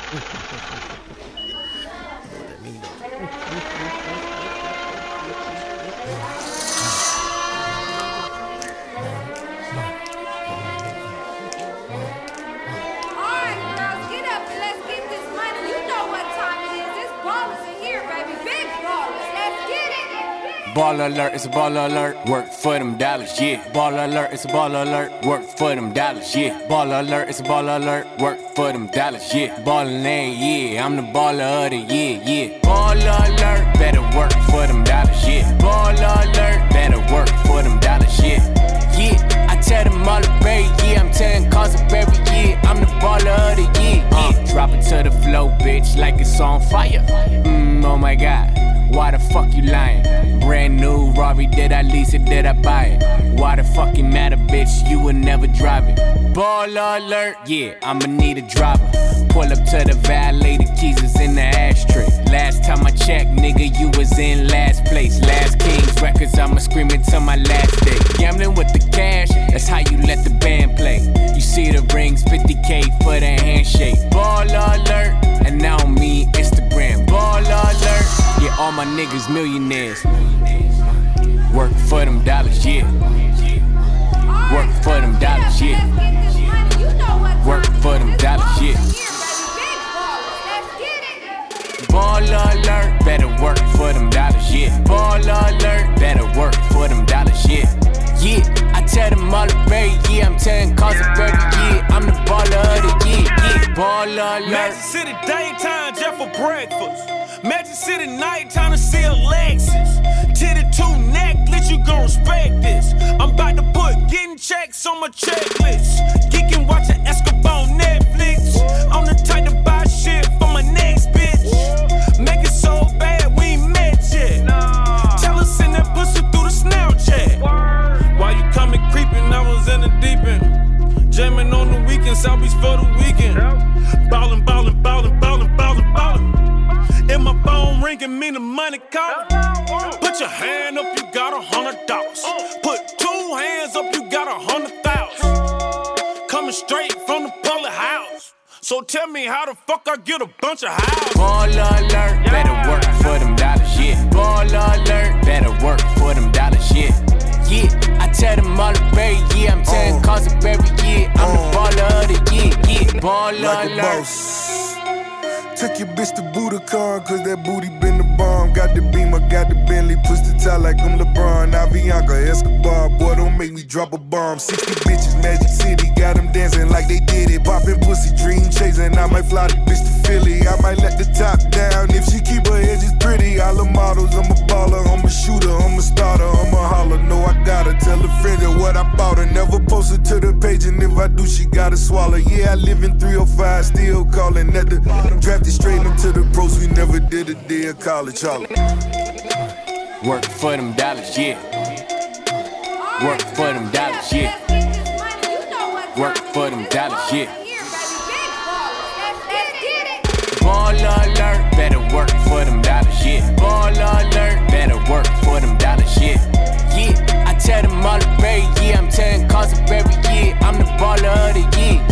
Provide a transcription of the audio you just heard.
Ball alert, it's a ball alert, work for them dollars, yeah. Ball alert, it's a ball alert, work for them dollars, yeah. Ball alert, it's a ball alert, work for them dollars, yeah. Ballin' ain't, yeah, I'm the baller of the year, yeah. Ball alert, better work for them dollars, yeah. Ball alert, better work for them dollars, yeah. Yeah, I tell them all to bury, yeah. I'm telling cause of every year, I'm the baller of the year, yeah. Drop it to the flow, bitch, like it's on fire. Oh my God. Why the fuck you lying? Brand new Rari, did I lease it, did I buy it? Why the fuck you matter, bitch, you would never drive it. Ball alert, yeah, I'ma need a driver. Pull up to the valet, the keys is in the ashtray. Last time I checked, nigga, you was in last place. Last Kings records, I'ma scream it till my last day. Gambling with the cash, that's how you let the band play. You see the rings, 50K for the handshake. Ball alert, and now me, Instagram. Ball alert, yeah, all my niggas millionaires. Work for them dollars, yeah. Work for them dollars, yeah. Work for them dollars, yeah. Ball alert, better work for them dollars, yeah. Ball alert, better work for them dollars, yeah. Yeah, I tell them all to bury, yeah. I'm telling cause of every year, I'm the baller of the year, yeah. Ball alert. Magic City daytime just for breakfast. Magic City nighttime to see a Lexus. Titty 2 necklace, you gon' respect this. I'm about to put getting checks on my checklist. Geeking watching Escobar on Netflix. I'm the type to buy shit for my next bitch. Make it so bad we ain't met yet. Tell her send that pussy through the Snapchat. While you coming creeping, I was in the deep end. Jamming on the weekend, South Beach for the weekend. Ballin', ballin', ballin', ballin', ballin', ballin'. And my phone ringing, mean the money calling. Put your hand up, you got $100. Put 2 hands up, you got 100,000. Coming straight from the public house. So tell me how the fuck I get a bunch of houses. Ball alert, better work for them dollars, yeah. Ball alert, better work for them dollars, yeah. Yeah, I tell them all to bury, yeah. I'm telling cause of every year, I'm the baller of the year, yeah. Ball like alert. Took your bitch to Budokan, cause that booty been the bomb. Got the Beamer, got the Bentley, push the tie like I'm LeBron. Avianca, Escobar, boy, don't make me drop a bomb. 60 bitches, Magic City, got them dancing like they did it. Poppin' pussy, dream chasing, I might fly the bitch to Philly. I might let the top down, if she keep her edges pretty. All the models, I'm a baller, I'm a shooter, I'm a starter, I'm a holler. No, I gotta tell a friend of what I bought her. Never post her to the page, and if I do, she gotta swallow. Yeah, I live in 305, still calling at the draft. Straight into the pros, we never did a day of college. Holla. Work for them dollars, yeah. Work for them dollars, yeah. Work for them dollars, yeah. Ball alert, better work for them dollars, yeah. Ball alert, better work for them dollars, yeah. Yeah, I tell them all to bury, yeah. I'm telling cause of every year, I'm the baller of the year,